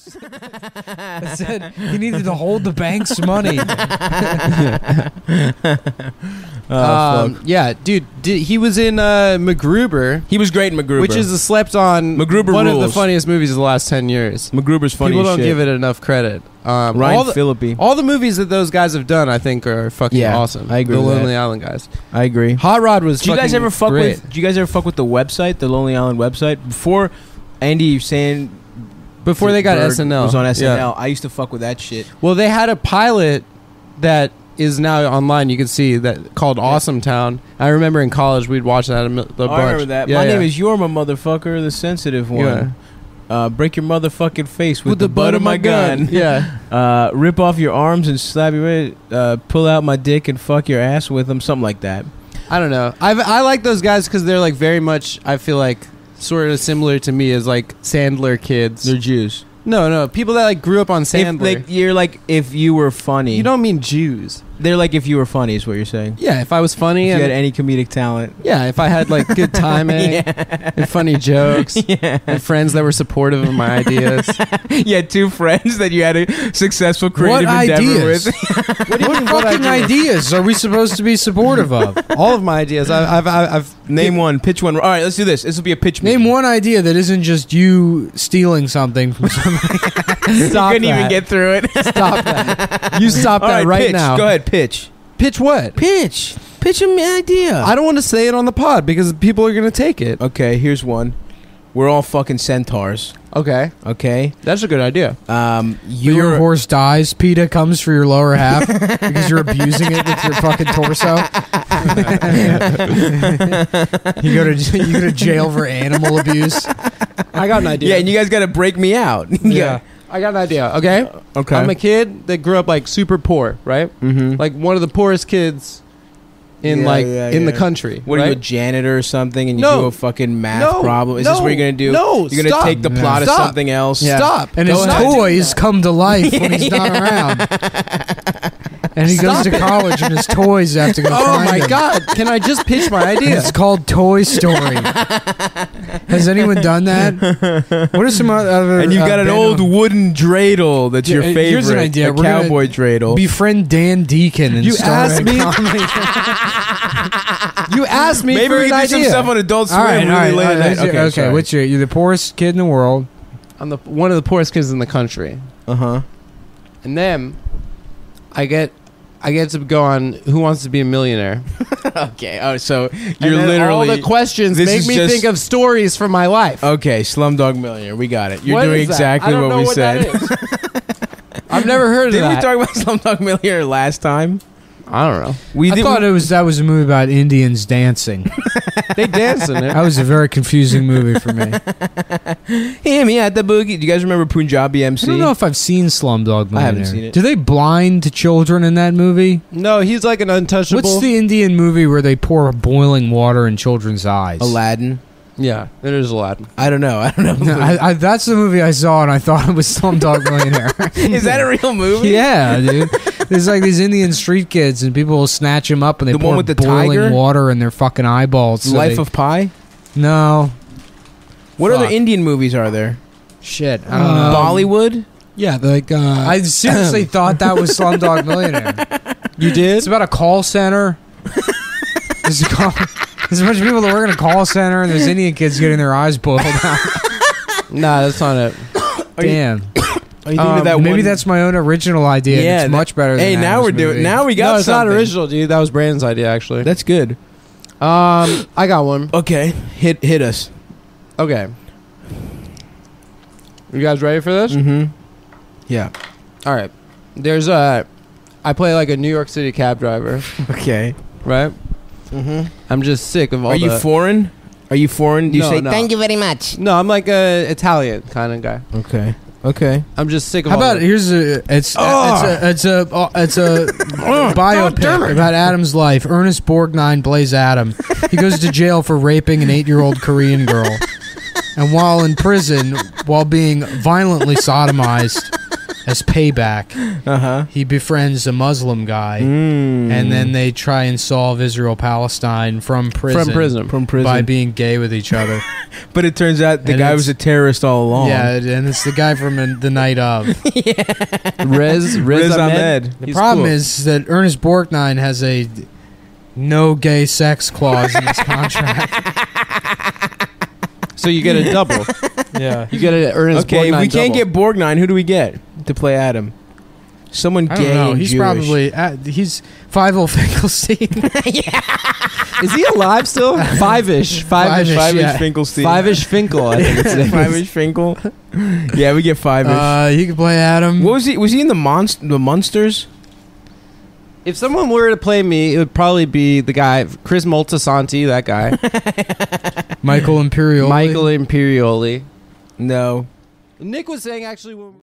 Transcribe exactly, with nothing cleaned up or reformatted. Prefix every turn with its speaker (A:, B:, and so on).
A: house. I said he needed to hold the bank's money.
B: oh,
C: um, yeah, dude, d- he was in uh, MacGruber.
B: He was great in MacGruber.
C: Which is a slept-on,
B: MacGruber
C: one
B: rules.
C: of the funniest movies of the last ten years.
B: MacGruber's funny
C: People
B: as
C: don't
B: shit.
C: give it enough credit. Um,
B: Ryan
C: all the,
B: Phillippe.
C: All the movies that those guys have done, I think, are fucking
B: Yeah,
C: awesome.
B: I agree
C: The
B: with
C: Lonely
B: that.
C: Island guys.
B: I agree.
C: Hot Rod was
B: Do you guys
C: fucking
B: ever fuck
C: great.
B: with? Do you guys ever fuck with the website, the Lonely Island website? Before Andy Sand,
C: Before they got
B: Berg
C: S N L.
B: was on S N L.
C: Yeah.
B: I used to fuck with that shit.
C: Well, they had a pilot that is now online. You can see that called Awesome Town. I remember in college we'd watch that a, mi- a bunch.
B: Oh, I remember that.
C: Yeah,
B: My
C: yeah.
B: name is Yorma, motherfucker, the sensitive one.
C: Yeah.
B: Uh, break your motherfucking face with, the, butt of my gun.
C: Yeah.
B: Uh, rip off your arms and slap your. Uh, pull out my dick and fuck your ass with them. Something like that.
C: I don't know. I I like those guys because they're like very much. I feel like sort of similar to me as like Sandler kids.
B: They're Jews.
C: No, no, people that like grew up on
B: If,
C: Sandler.
B: like, you're like if you were funny.
C: You don't mean Jews.
B: They're like if you were funny is what you're saying.
C: Yeah, if I was funny
B: If
C: and
B: you had any comedic talent.
C: yeah, if I had like good timing
B: Yeah.
C: and funny jokes
B: Yeah.
C: and friends that were supportive of my ideas.
B: You had two friends that you had a successful creative
A: What
B: endeavor
A: ideas?
B: with.
C: What do you
A: What
C: mean, what
A: fucking
C: ideas?
A: ideas are we supposed to be supportive of?
C: All of my ideas. I, I've, I've, I've
B: Name one. Pitch one. All right, let's do this. This will be a pitch
A: Name
B: meeting.
A: one idea that isn't just you stealing something from somebody.
C: Stop
B: You couldn't
C: that.
B: even get through it.
C: Stop that. You stop
B: All
C: that
B: right,
C: right
B: pitch.
C: now.
B: Go ahead, pitch.
C: Pitch what?
B: Pitch. Pitch an idea.
C: I don't want to say it on the pod because people are going to take it.
B: Okay, here's one. We're all fucking centaurs.
C: Okay.
B: Okay.
C: That's a good idea.
B: Um,
A: Your
B: you're
A: horse dies, PETA comes for your lower half because you're abusing it with your fucking torso. you go to you go to jail for animal abuse.
C: I got an idea.
B: yeah, and you guys got to break me out.
C: Yeah. I got an idea, okay?
B: Okay.
C: I'm a kid that grew up like super poor, right?
B: mm-hmm.
C: Like one of the poorest kids in
B: Yeah,
C: like
B: yeah,
C: in the
B: yeah.
C: country.
B: What are
C: right?
B: you, a janitor or something, and you
C: No.
B: do a fucking math
C: No.
B: problem? Is
C: No.
B: this what you're gonna do?
C: No.
B: You're gonna
C: Stop.
B: take the
A: No.
B: plot of
C: Stop.
B: something else.
C: Yeah. Stop.
A: And
C: Go
A: his
C: ahead.
A: toys come to life when he's not around. And he goes
C: Stop
A: to
C: it.
A: college and his toys have to go
C: Oh
A: find
C: my
A: him.
C: god, can I just pitch my idea?
A: It's called Toy Story. Has anyone done that? What are some other?
B: And you've
A: uh,
B: got an
A: band-
B: old wooden dreidel that's
A: Yeah,
B: your
A: uh,
B: favorite.
A: here's an idea.
B: A
A: We're gonna
B: cowboy dreidel.
A: Befriend Dan Deacon and
C: You
A: start
C: asked
A: a
C: me-
A: comedy.
C: You asked me
B: Maybe
C: for
B: we
C: an
B: can do some
C: idea.
B: stuff on Adult Swim
A: all right, all
B: really
A: right,
B: late
A: all
B: at
A: right,
B: night.
A: okay.
B: Okay,
A: okay.
B: sorry.
A: What's your? You're the poorest kid in the world.
C: I'm the one of the poorest kids in the country.
B: Uh huh.
C: And then I get I get to go on Who Wants to Be a Millionaire.
B: Okay. Oh, so
C: And
B: you're
C: then
B: literally
C: all the questions
B: this
C: make
B: is
C: me
B: just-
C: think of stories from my life.
B: okay. Slumdog Millionaire. We got it. You're
C: What
B: doing
C: is that?
B: exactly
C: I don't
B: what
C: know
B: we
C: what
B: said.
C: that is. I've never heard of
B: Didn't we
C: that.
B: talk about Slumdog Millionaire last time?
C: I don't know.
B: We
A: I
B: did.
A: thought it was that was a movie about Indians dancing.
C: They dance in it.
A: That was a very confusing movie for me.
B: Him, yeah, the boogie. Do you guys remember Punjabi M C?
A: I don't know if I've seen Slumdog Millionaire.
B: I haven't seen it.
A: Do they blind children in that movie?
C: No, he's like an untouchable.
A: What's the Indian movie where they pour boiling water in children's eyes?
B: Aladdin.
C: Yeah, it is Aladdin.
B: I don't know. I don't know.
A: No, I, I, that's the movie I saw, and I thought it was Slumdog Millionaire.
B: Is that a real movie?
A: Yeah, dude. There's like these Indian street kids, and people will snatch them up, and they
B: The
A: pour
B: one with the
A: boiling
B: tiger?
A: water in their fucking eyeballs. so
B: Life
A: they-
B: of Pi.
A: No.
B: What
A: Fuck.
B: other Indian movies are there?
A: Shit. I don't know.
B: Bollywood.
D: Yeah, like uh,
A: I seriously thought that was Slumdog Millionaire.
C: You did?
A: It's about a call center. There's a, call, there's a bunch of people that work in a call center, and there's Indian kids getting their eyes boiled out.
C: Nah, that's not it.
A: Damn.
B: Are you thinking
C: Um,
B: of that
A: Maybe
B: one?
A: that's my own original idea. and
B: Yeah,
A: it's
B: that-
A: much better.
B: Hey,
A: than
B: now
A: Adam's
B: we're doing.
A: movie.
B: Now we got.
C: No, it's
B: something.
C: not original, dude. That was Brandon's idea, actually.
B: That's good.
C: Um, I got one.
B: Okay, hit hit us.
C: Okay. You guys ready for this?
B: Mm-hmm. Yeah.
C: All right. There's a. I play like a New York City cab driver,
B: Okay.
C: right?
B: Mm-hmm.
C: I'm just sick of all.
B: Are you
C: the,
B: foreign? Are you foreign? Do you
C: No,
B: say
C: no.
B: thank you very much?
C: No, I'm like a Italian kind of guy.
B: Okay. Okay.
C: I'm just sick of.
A: How
C: all
A: about
C: the,
A: here's a it's
B: Oh.
A: it's a it's a uh, it's a biopic about Adam's life. Ernest Borgnine plays Adam. He goes to jail for raping an eight-year-old Korean girl, and while in prison, while being violently sodomized, as payback,
B: Uh huh.
A: he befriends a Muslim guy,
B: Mm.
A: and then they try and solve Israel-Palestine from prison,
C: From prison.
B: from prison.
A: by being gay with each other.
B: but it turns out the
A: And
B: guy
A: it's-
B: was a terrorist all along.
A: Yeah, and it's the guy from uh, the night of.
C: Riz, Riz,
B: Riz
C: Ahmed.
B: Ahmed.
A: The
C: He's
A: problem
C: cool.
A: is that Ernest Borgnine has a no gay sex clause in his contract.
C: So you get a double.
A: Yeah.
C: You get an Ernest
B: Okay, if
C: Borgnine
B: we can't
C: double.
B: get Borgnine, who do we get to play Adam? Someone
A: I
B: gay
A: don't know.
B: and
A: He's
B: Jewish.
A: probably uh, he's Fievel Finkelstein.
C: Is he alive still? Five-ish. Five-ish.
A: Five-ish,
B: Five-ish
A: yeah.
B: Finkelstein.
C: Five-ish Finkel, I think it's
B: Five-ish Finkel. Yeah, we get five-ish.
A: uh, he could play Adam.
B: what was he? Was he in the monst- the Munsters?
C: If someone were to play me, it would probably be the guy, Chris Moltisanti, that guy.
A: Michael Imperioli.
C: Michael Imperioli.
B: No.
C: Nick was saying actually... when